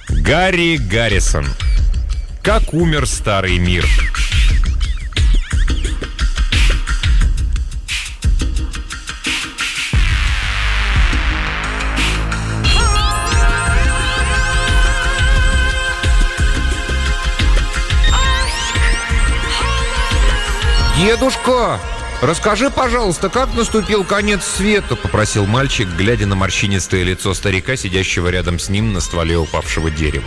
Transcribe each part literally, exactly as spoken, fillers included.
Гарри Гаррисон. Как умер старый мир. «Дедушка, расскажи, пожалуйста, как наступил конец света?» — попросил мальчик, глядя на морщинистое лицо старика, сидящего рядом с ним на стволе упавшего дерева.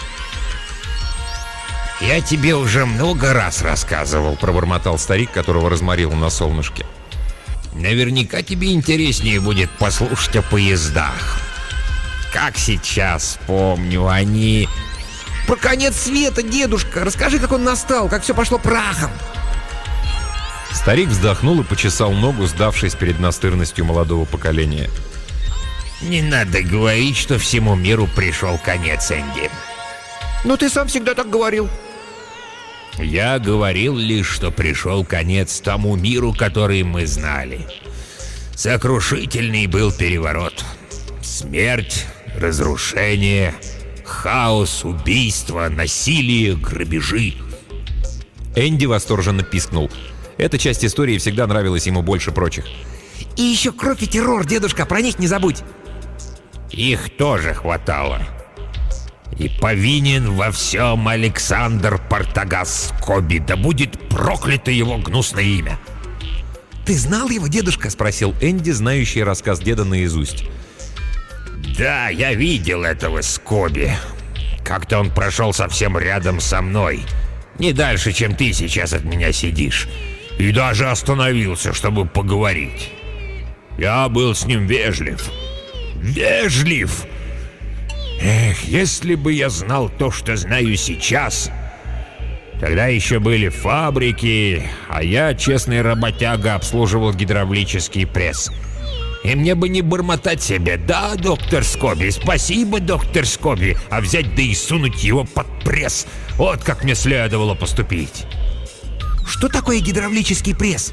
«Я тебе уже много раз рассказывал», — пробормотал старик, которого разморил на солнышке. «Наверняка тебе интереснее будет послушать о поездах. Как сейчас помню, они...» «Про конец света, дедушка! Расскажи, как он настал, как все пошло прахом!» Старик вздохнул и почесал ногу, сдавшись перед настырностью молодого поколения. «Не надо говорить, что всему миру пришел конец, Энди. Но ты сам всегда так говорил». Я говорил лишь, что пришел конец тому миру, который мы знали. Сокрушительный был переворот. Смерть, разрушение, хаос, убийство, насилие, грабежи». Энди восторженно пискнул. Эта часть истории всегда нравилась ему больше прочих. «И еще кровь и террор, дедушка, про них не забудь!» «Их тоже хватало. И повинен во всем Александр Партагас Скоби, да будет проклято его гнусное имя!» «Ты знал его, дедушка?» — спросил Энди, знающий рассказ деда наизусть. «Да, я видел этого Скоби. Как-то он прошел совсем рядом со мной. Не дальше, чем ты сейчас от меня сидишь. И даже остановился, чтобы поговорить. Я был с ним вежлив. Вежлив! Эх, если бы я знал то, что знаю сейчас. Тогда еще были фабрики, а я, честный работяга, обслуживал гидравлический пресс. И мне бы не бормотать себе: «Да, доктор Скоби, спасибо, доктор Скоби», а взять да и сунуть его под пресс. Вот как мне следовало поступить. «Что такое гидравлический пресс?»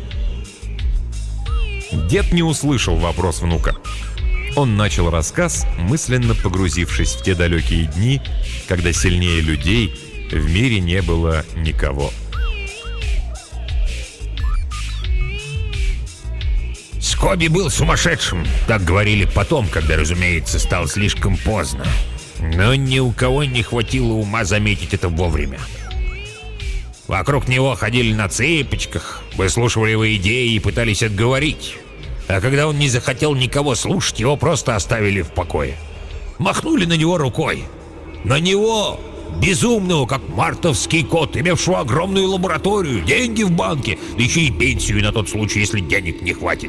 Дед не услышал вопрос внука. Он начал рассказ, мысленно погрузившись в те далекие дни, когда сильнее людей в мире не было никого. Скоби был сумасшедшим, так говорили потом, когда, разумеется, стало слишком поздно. Но ни у кого не хватило ума заметить это вовремя. Вокруг него ходили на цыпочках, выслушивали его идеи и пытались отговорить. А когда он не захотел никого слушать, его просто оставили в покое. Махнули на него рукой. На него, безумного, как мартовский кот, имевшего огромную лабораторию, деньги в банке, да еще и пенсию на тот случай, если денег не хватит.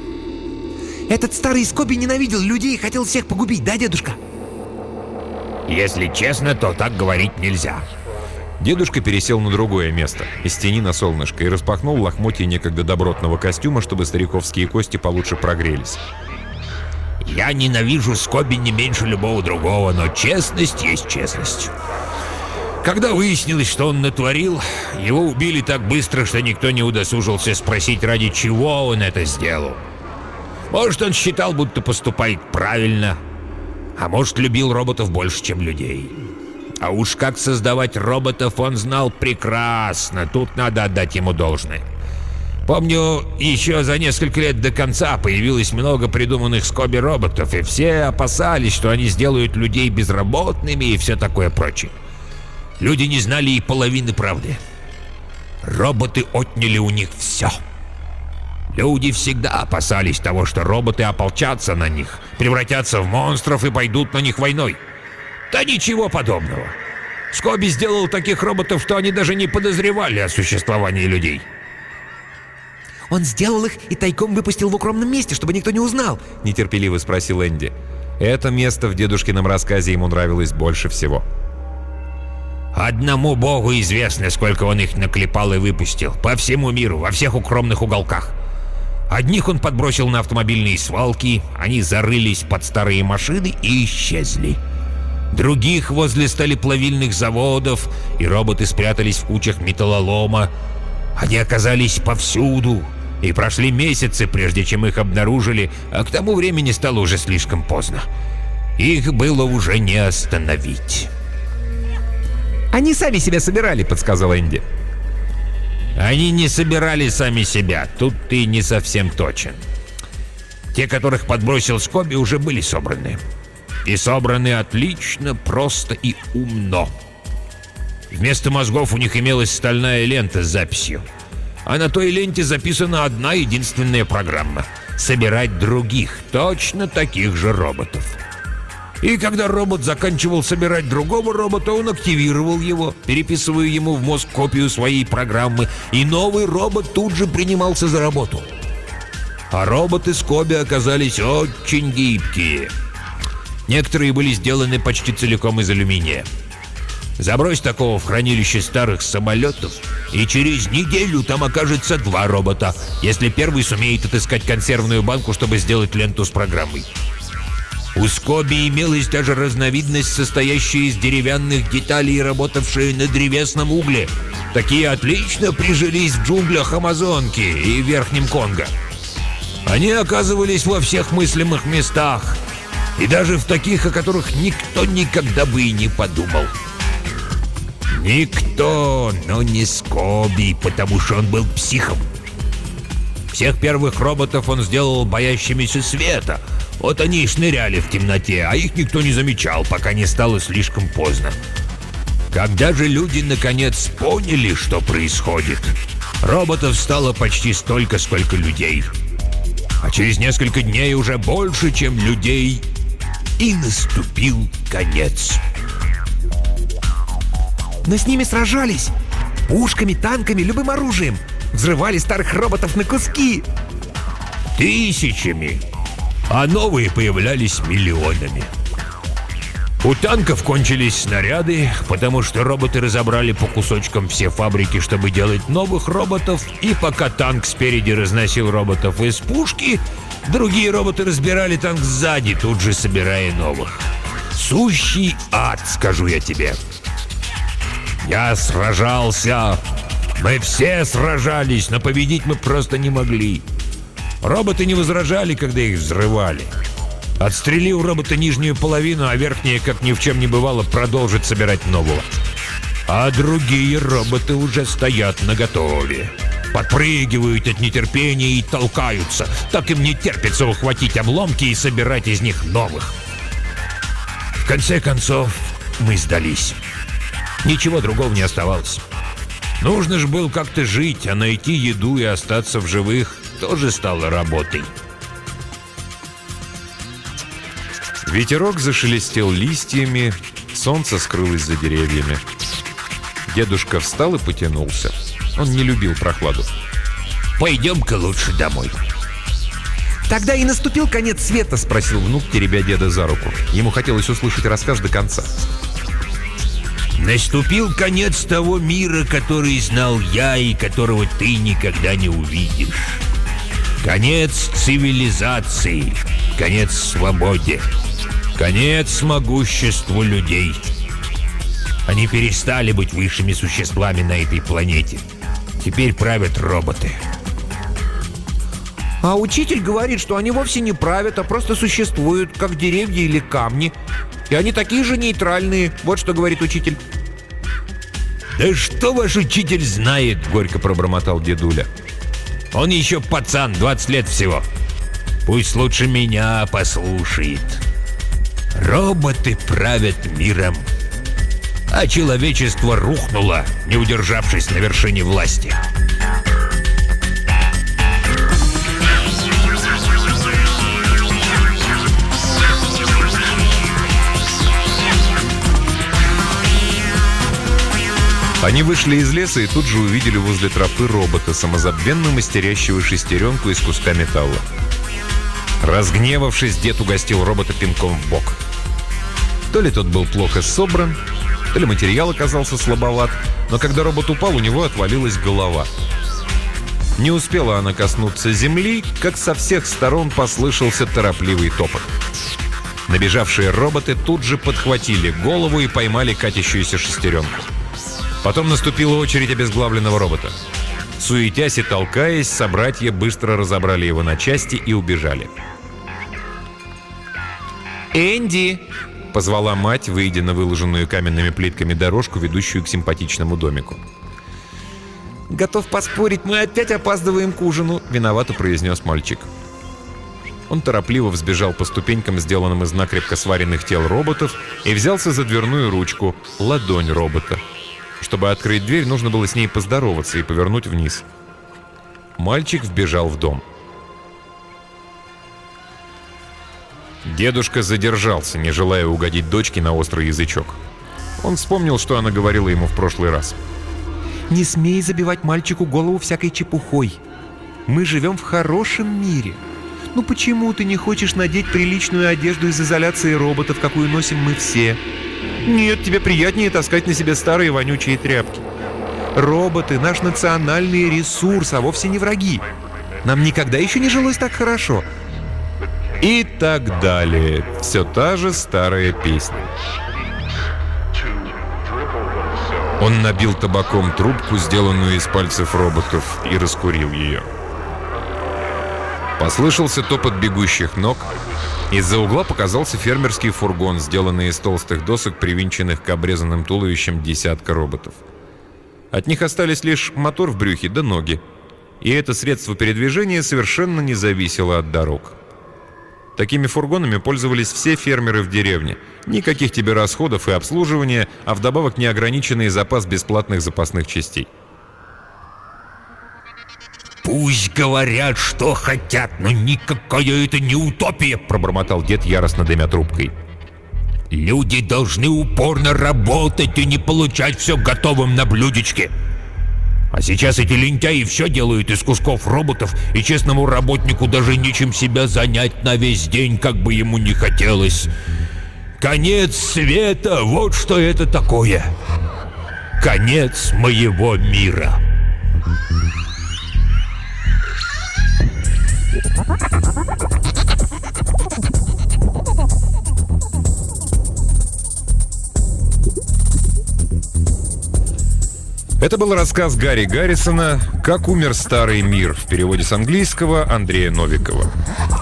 Этот старый Скоби ненавидел людей и хотел всех погубить, да, дедушка? Если честно, то так говорить нельзя. Дедушка пересел на другое место, из тени на солнышко, и распахнул лохмотья некогда добротного костюма, чтобы стариковские кости получше прогрелись. Я ненавижу Скоби не меньше любого другого, но честность есть честность. Когда выяснилось, что он натворил, его убили так быстро, что никто не удосужился спросить, ради чего он это сделал. Может, он считал, будто поступает правильно, а может, любил роботов больше, чем людей. А уж как создавать роботов он знал прекрасно, тут надо отдать ему должное. Помню, еще за несколько лет до конца появилось много придуманных Скоби роботов, и все опасались, что они сделают людей безработными и все такое прочее. Люди не знали и половины правды. Роботы отняли у них все. Люди всегда опасались того, что роботы ополчатся на них, превратятся в монстров и пойдут на них войной. Да ничего подобного. Скоби сделал таких роботов, что они даже не подозревали о существовании людей. «Он сделал их и тайком выпустил в укромном месте, чтобы никто не узнал?» — нетерпеливо спросил Энди. Это место в дедушкином рассказе ему нравилось больше всего. Одному богу известно, сколько он их наклепал и выпустил. По всему миру, во всех укромных уголках. Одних он подбросил на автомобильные свалки, они зарылись под старые машины и исчезли. Других возле сталеплавильных заводов, и роботы спрятались в кучах металлолома. Они оказались повсюду, и прошли месяцы, прежде чем их обнаружили, а к тому времени стало уже слишком поздно. Их было уже не остановить. «Они сами себя собирали», — подсказал Энди. Они не собирали сами себя, тут ты не совсем точен. Те, которых подбросил Скоби, уже были собраны. И собраны отлично, просто и умно. Вместо мозгов у них имелась стальная лента с записью. А на той ленте записана одна единственная программа — собирать других, точно таких же роботов. И когда робот заканчивал собирать другого робота, он активировал его, переписывая ему в мозг копию своей программы, и новый робот тут же принимался за работу. А роботы Скоби оказались очень гибкие. Некоторые были сделаны почти целиком из алюминия. Забрось такого в хранилище старых самолетов, и через неделю там окажется два робота, если первый сумеет отыскать консервную банку, чтобы сделать ленту с программой. У Скоби имелась даже разновидность, состоящая из деревянных деталей, работавшая на древесном угле. Такие отлично прижились в джунглях Амазонки и Верхнем Конго. Они оказывались во всех мыслимых местах, и даже в таких, о которых никто никогда бы и не подумал. Никто, но не Скоби, потому что он был психом. Всех первых роботов он сделал боящимися света. Вот они и шныряли в темноте, а их никто не замечал, пока не стало слишком поздно. Когда же люди наконец поняли, что происходит, роботов стало почти столько, сколько людей. А через несколько дней уже больше, чем людей, и наступил конец. Но с ними сражались. Пушками, танками, любым оружием. Взрывали старых роботов на куски. Тысячами. А новые появлялись миллионами. У танков кончились снаряды, потому что роботы разобрали по кусочкам все фабрики, чтобы делать новых роботов, и пока танк спереди разносил роботов из пушки, другие роботы разбирали танк сзади, тут же собирая новых. Сущий ад, скажу я тебе. Я сражался. Мы все сражались, но победить мы просто не могли. Роботы не возражали, когда их взрывали. Отстрели у робота нижнюю половину, а верхняя, как ни в чем не бывало, продолжит собирать нового. А другие роботы уже стоят наготове. Подпрыгивают от нетерпения и толкаются. Так им не терпится ухватить обломки и собирать из них новых. В конце концов, мы сдались. Ничего другого не оставалось. Нужно же было как-то жить, а найти еду и остаться в живых тоже стало работой. Ветерок зашелестел листьями, солнце скрылось за деревьями. Дедушка встал и потянулся. Он не любил прохладу. «Пойдем-ка лучше домой». «Тогда и наступил конец света?» — Спросил внук, теребя деда за руку. Ему хотелось услышать рассказ до конца. «Наступил конец того мира, который знал я и которого ты никогда не увидишь. Конец цивилизации, конец свободе, конец могуществу людей. Они перестали быть высшими существами на этой планете. Теперь правят роботы». А учитель говорит, что они вовсе не правят, а просто существуют, как деревья или камни. И они такие же нейтральные. Вот что говорит учитель. «Да что ваш учитель знает?» — горько пробормотал дедуля. «Он еще пацан, двадцать лет всего. Пусть лучше меня послушает. Роботы правят миром, а человечество рухнуло, не удержавшись на вершине власти». Они вышли из леса и тут же увидели возле тропы робота, самозабвенно мастерящего шестеренку из куска металла. Разгневавшись, дед угостил робота пинком в бок. То ли тот был плохо собран, то ли материал оказался слабоват, но когда робот упал, у него отвалилась голова. Не успела она коснуться земли, как со всех сторон послышался торопливый топот. Набежавшие роботы тут же подхватили голову и поймали катящуюся шестеренку. Потом наступила очередь обезглавленного робота. Суетясь и толкаясь, собратья быстро разобрали его на части и убежали. «Энди, — позвала мать, выйдя на выложенную каменными плитками дорожку, ведущую к симпатичному домику. «Готов поспорить, мы опять опаздываем к ужину», — виновато произнес мальчик. Он торопливо взбежал по ступенькам, сделанным из накрепко сваренных тел роботов, и взялся за дверную ручку, ладонь робота. Чтобы открыть дверь, нужно было с ней поздороваться и повернуть вниз. Мальчик вбежал в дом. Дедушка задержался, не желая угодить дочке на острый язычок. Он вспомнил, что она говорила ему в прошлый раз. «Не смей забивать мальчику голову всякой чепухой. Мы живем в хорошем мире. Ну почему ты не хочешь надеть приличную одежду из изоляции роботов, какую носим мы все? Нет, тебе приятнее таскать на себе старые вонючие тряпки. Роботы — наш национальный ресурс, а вовсе не враги. Нам никогда еще не жилось так хорошо». И так далее. Все та же старая песня. Он набил табаком трубку, сделанную из пальцев роботов, и раскурил ее. Послышался топот бегущих ног. Из-за угла показался фермерский фургон, сделанный из толстых досок, привинченных к обрезанным туловищам десятка роботов. От них остались лишь мотор в брюхе да ноги. И это средство передвижения совершенно не зависело от дорог. Такими фургонами пользовались все фермеры в деревне. Никаких тебе расходов и обслуживания, а вдобавок неограниченный запас бесплатных запасных частей. «Пусть говорят, что хотят, но никакая это не утопия», — Пробормотал дед, яростно дымя трубкой. «Люди должны упорно работать и не получать все готовым на блюдечке. А сейчас эти лентяи все делают из кусков роботов, и честному работнику даже нечем себя занять на весь день, как бы ему ни хотелось. Конец света — вот что это такое. Конец моего мира». Это был рассказ Гарри Гаррисона «Как умер старый мир» в переводе с английского Андрея Новикова.